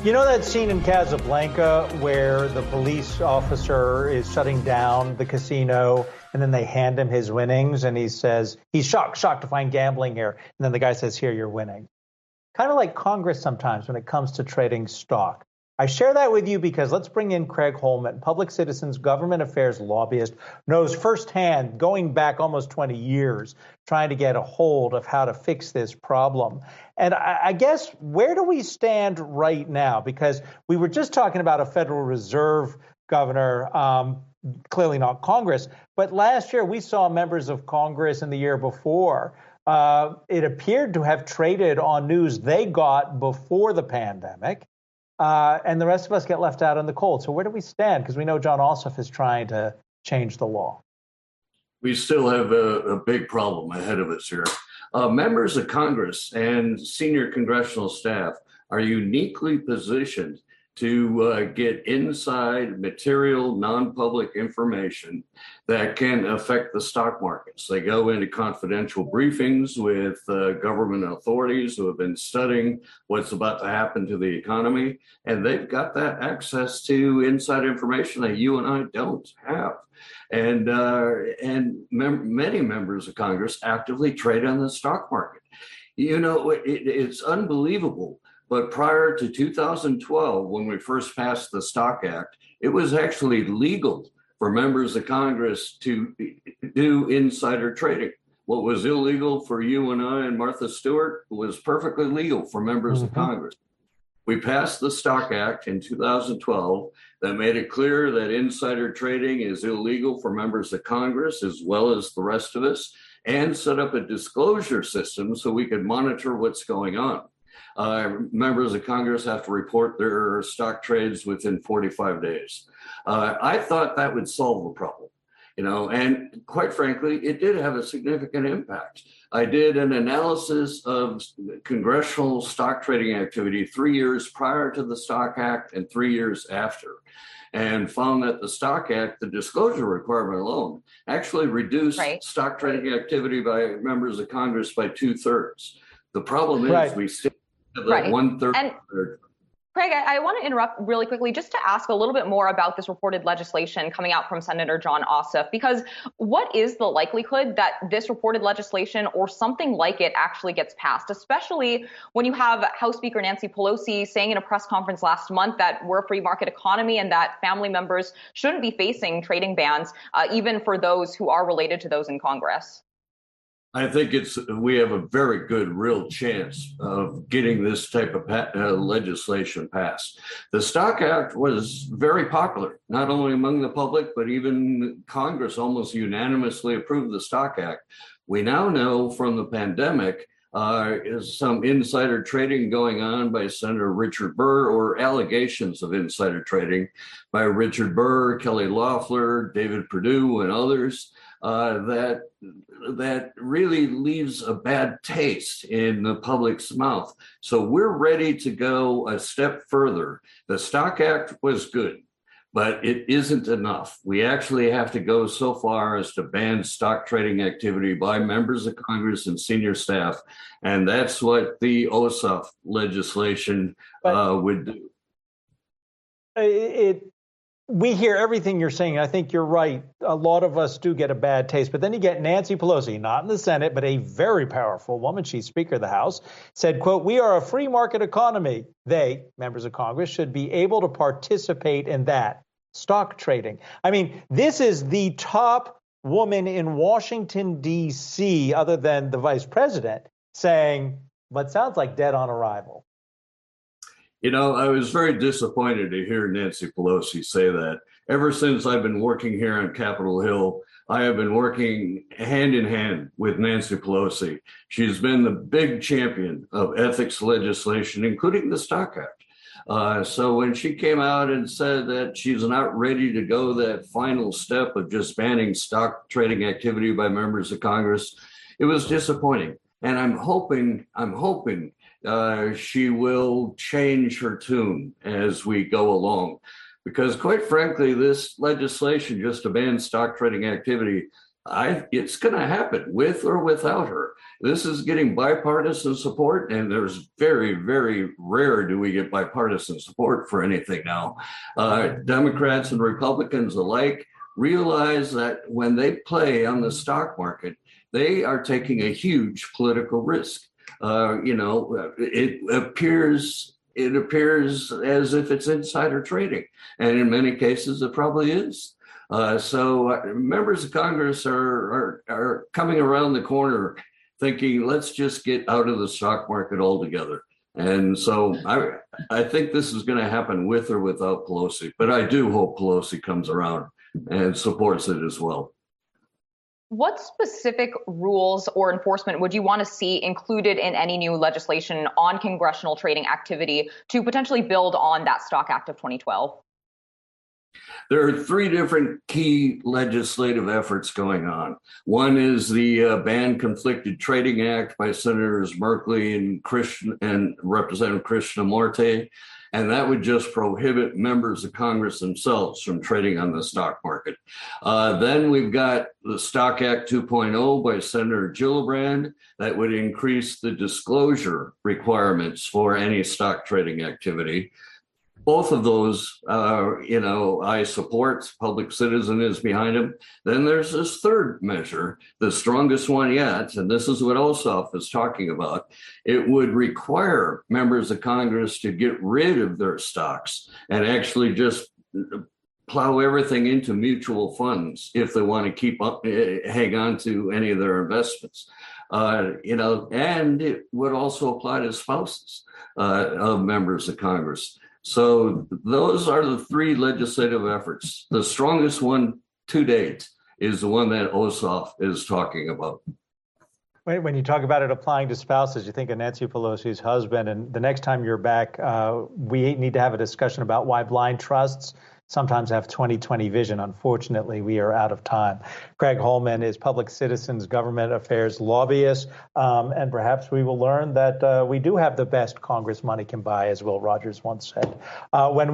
You know that scene in Casablanca where the police officer is shutting down the casino and then they hand him his winnings and he says, he's shocked to find gambling here. And then the guy says, here, you're winning. Kind of like Congress sometimes when it comes to trading stock. I share that with you because let's bring in Craig Holman, Public Citizens government affairs lobbyist, knows firsthand, going back almost 20 years, trying to get a hold of how to fix this problem. And I guess, where do we stand right now? Because we were just talking about a Federal Reserve governor, clearly not Congress, but last year we saw members of Congress and the year before. It appeared to have traded on news they got before the pandemic. And the rest of us get left out in the cold. So where do we stand? Because we know Jon Ossoff is trying to change the law. We still have a big problem ahead of us here. Members of Congress and senior congressional staff are uniquely positioned to get inside material, non-public information that can affect the stock markets. They go into confidential briefings with government authorities who have been studying what's about to happen to the economy, and they've got that access to inside information that you and I don't have. And many members of Congress actively trade on the stock market. You know, it's unbelievable. But prior to 2012, when we first passed the Stock Act, it was actually legal for members of Congress to do insider trading. What was illegal for you and I and Martha Stewart was perfectly legal for members of Congress. We passed the Stock Act in 2012 that made it clear that insider trading is illegal for members of Congress as well as the rest of us, and set up a disclosure system so we could monitor what's going on. Members of Congress have to report their stock trades within 45 days. I thought that would solve the problem, you know, and quite frankly, it did have a significant impact. I did an analysis of congressional stock trading activity 3 years prior to the Stock Act and 3 years after, and found that the Stock Act, the disclosure requirement alone, actually reduced stock trading activity by members of Congress by 2/3. The problem is we still have 1/3. And Craig, I want to interrupt really quickly just to ask a little bit more about this reported legislation coming out from Senator Jon Ossoff, because what is the likelihood that this reported legislation or something like it actually gets passed, especially when you have House Speaker Nancy Pelosi saying in a press conference last month that we're a free market economy and that family members shouldn't be facing trading bans, even for those who are related to those in Congress? I think we have a very good real chance of getting this type of legislation passed. The Stock Act was very popular, not only among the public, but even Congress almost unanimously approved the Stock Act. We now know from the pandemic is some insider trading going on by Senator Richard Burr, or allegations of insider trading by Richard Burr, Kelly Loeffler, David Perdue, and others. That really leaves a bad taste in the public's mouth. So we're ready to go a step further. The Stock Act was good, but it isn't enough. We actually have to go so far as to ban stock trading activity by members of Congress and senior staff. And that's what the Ossoff legislation would do. We hear everything you're saying. I think you're right. A lot of us do get a bad taste. But then you get Nancy Pelosi, not in the Senate, but a very powerful woman. She's Speaker of the House, said, quote, "We are a free market economy. They, members of Congress, should be able to participate in that. Stock trading." I mean, this is the top woman in Washington, D.C., other than the vice president, saying what sounds like dead on arrival. You know, I was very disappointed to hear Nancy Pelosi say that. Ever since I've been working here on Capitol Hill, I have been working hand in hand with Nancy Pelosi. She's been the big champion of ethics legislation, including the Stock Act. So when she came out and said that she's not ready to go that final step of just banning stock trading activity by members of Congress, it was disappointing. And I'm hoping she will change her tune as we go along. Because quite frankly, this legislation just to ban stock trading activity It's going to happen with or without her. This is getting bipartisan support, and there's very, very rare do we get bipartisan support for anything now. Democrats and Republicans alike realize that when they play on the stock market, they are taking a huge political risk. It appears as if it's insider trading, and in many cases, it probably is. So members of Congress are coming around the corner thinking, let's just get out of the stock market altogether. And so I think this is going to happen with or without Pelosi, but I do hope Pelosi comes around and supports it as well. What specific rules or enforcement would you want to see included in any new legislation on congressional trading activity to potentially build on that Stock Act of 2012? There are three different key legislative efforts going on. One is the Ban Conflicted Trading Act by Senators Merkley and Representative Krishnamurti, and that would just prohibit members of Congress themselves from trading on the stock market. Then we've got the Stock Act 2.0 by Senator Gillibrand that would increase the disclosure requirements for any stock trading activity. Both of those, I support. Public Citizen is behind them. Then there's this third measure, the strongest one yet, and this is what Ossoff is talking about. It would require members of Congress to get rid of their stocks and actually just plow everything into mutual funds if they want to hang on to any of their investments. And it would also apply to spouses of members of Congress. So those are the three legislative efforts. The strongest one to date is the one that Ossoff is talking about. When you talk about it applying to spouses, you think of Nancy Pelosi's husband. And the next time you're back, we need to have a discussion about why blind trusts sometimes have 20/20 vision. Unfortunately, we are out of time. Craig Holman is Public Citizen's government affairs lobbyist, and perhaps we will learn that we do have the best Congress money can buy, as Will Rogers once said. When